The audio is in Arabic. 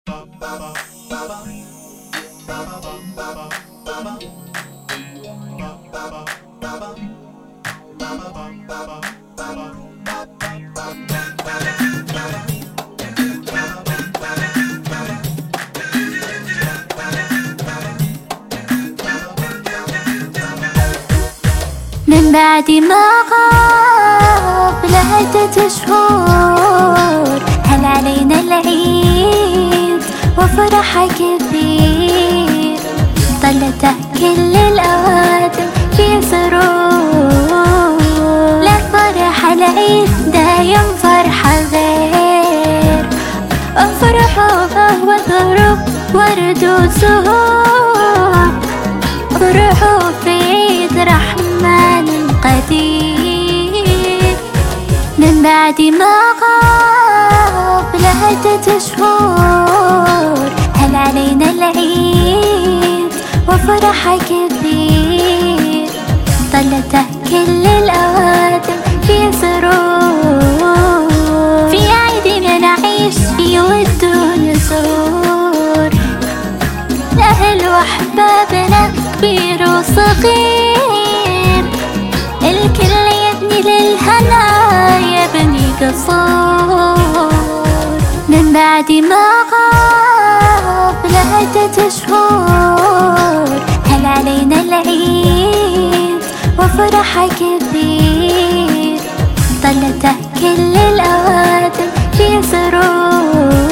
من بعد ما غاب لعدة شهور هل علينا العيد وفرح كبير، طلته كل الأوادم في سرور. لا فرح العيد دايم فرحة غير، افرحوا فهو ثروب ورد وزهور، افرحوا في عيد رحمن قدير. من بعد ما غاب لعدة شهور هل علينا العيد وفرح كبير، طلته كل الأوادم في سرور. في عيدنا نعيش في ود ونسور، الأهل وأحبابنا كبير وصغير، الكل يبني للهنا يبني قصور. من بعد ما غاب لعدة شهور هل علينا العيد وفرح كبير، طلته كل الأوادم في سرور.